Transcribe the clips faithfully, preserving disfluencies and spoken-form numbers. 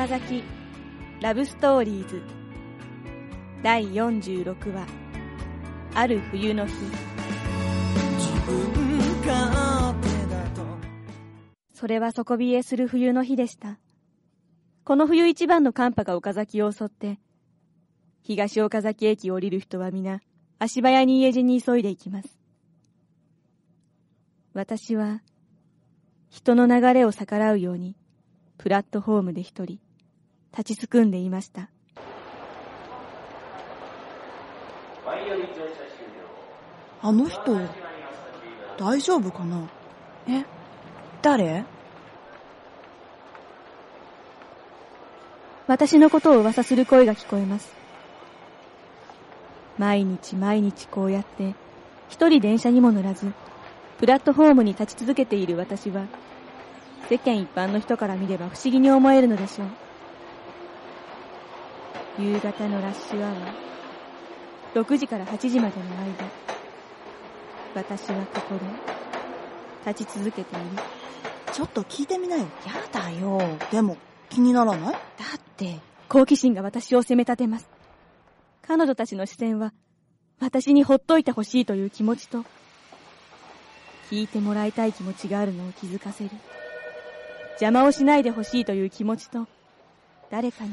岡崎ラブストーリーズだいよんじゅうろくわ、ある冬の日。それは底冷えする冬の日でした。この冬一番の寒波が岡崎を襲って、東岡崎駅を降りる人は皆足早に家路に急いでいきます。私は人の流れを逆らうようにプラットフォームで一人立ちすくんでいました。 あの人大丈夫かな。 え、誰？ 私のことを噂する声が聞こえます。毎日毎日こうやって一人電車にも乗らずプラットフォームに立ち続けている私は、世間一般の人から見れば不思議に思えるのでしょう。夕方のラッシュアワー、ろくじからはちじまでの間、私はここで立ち続けている。 ちょっと聞いてみなよ。 やだよ。 でも気にならない？ だって好奇心が私を責め立てます。彼女たちの視線は私にほっといてほしいという気持ちと、聞いてもらいたい気持ちがあるのを気づかせる邪魔をしないでほしいという気持ちと、誰かに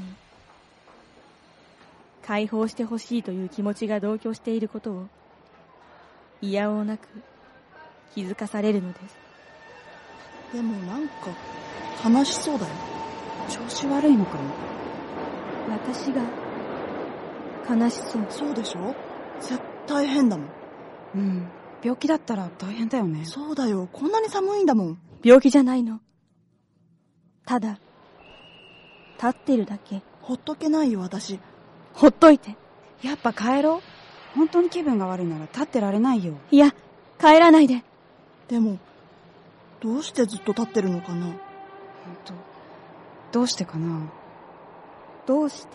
解放してほしいという気持ちが同居していることをいやおうなく気づかされるのです。 でもなんか悲しそうだよ。 調子悪いのかも。 私が悲しそう。 そうでしょ。絶対変だもん。 うん、病気だったら大変だよね。 そうだよ、こんなに寒いんだもん。 病気じゃないの。ただ立ってるだけ。 ほっとけないよ私。 ほっといて。 やっぱ帰ろう。本当に気分が悪いなら立ってられないよ。 いや、帰らないで。 でもどうしてずっと立ってるのかな。 本当、どうしてかな。 どうして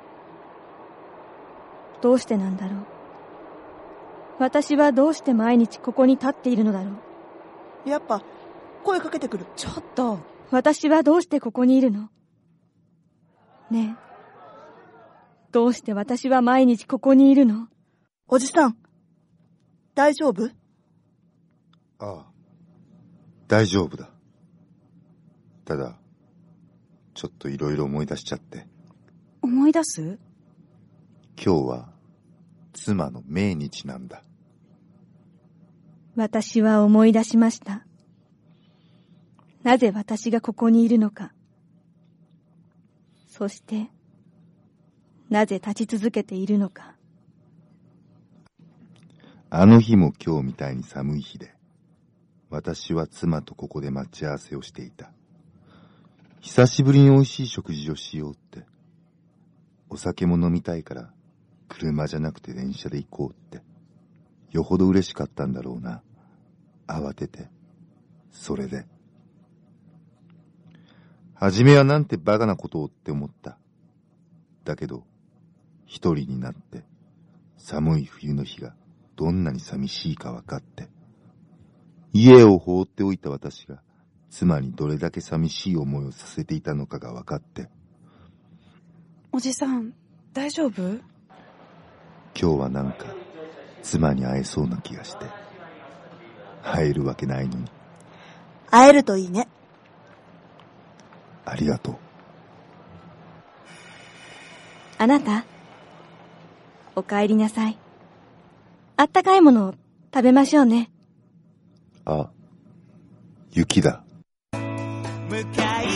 どうしてなんだろう。私はどうして毎日ここに立っているのだろう。 やっぱ声かけてくる。 ちょっと。 私はどうしてここにいるの？ねえ、どうして私は毎日ここにいるの？ おじさん、大丈夫？ ああ、大丈夫だ。ただちょっといろいろ思い出しちゃって。 思い出す？ 今日は妻の命日なんだ。 私は思い出しました。なぜ私がここにいるのか。そしてなぜ立ち続けているのか。 あの日も今日みたいに寒い日で、私は妻とここで待ち合わせをしていた。久しぶりに美味しい食事をしようって。お酒も飲みたいから車じゃなくて電車で行こうって。よほど嬉しかったんだろうな。慌てて。それで。はじめはなんてバカなことをって思った。だけど、一人になって寒い冬の日がどんなに寂しいか分かって、家を放っておいた私が妻にどれだけ寂しい思いをさせていたのかが分かって。 おじさん、大丈夫？ 今日はなんか妻に会えそうな気がして。会えるわけないのに。 会えるといいね。 ありがとう。 あなた、お帰りなさい。あったかいものを食べましょうね。 あ、雪だ。 向かいのホーム、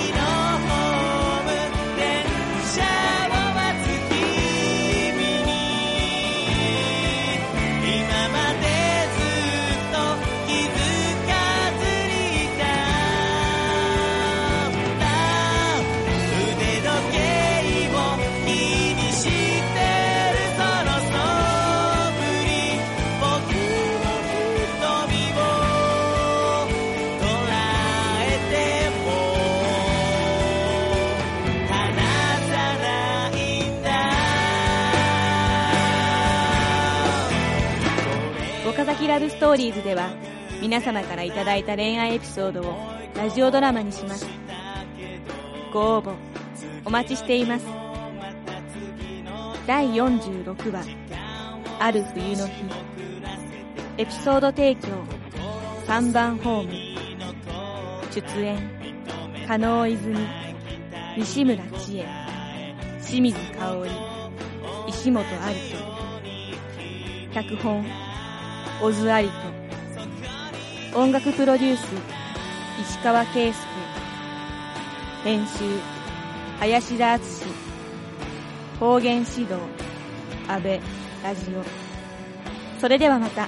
電車を待つ君に、今までずっと気づかずにいたんだ。腕時計を気にしてるその素振り、僕の瞳を捉えても岡崎ラブストーリーズでは皆様からいただいた恋愛エピソードをラジオドラマにします。ご応募お待ちしています。だいよんじゅうろくわ、ある冬の日。エピソード提供、さんばんホーム。出演、加納泉、西村千恵、清水香織、石本有人。脚本、小津有人。音楽プロデュース、石川圭介。編集、林田敦。方言指導、安倍ラジオ。それではまた。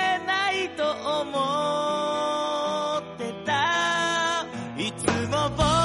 いつも僕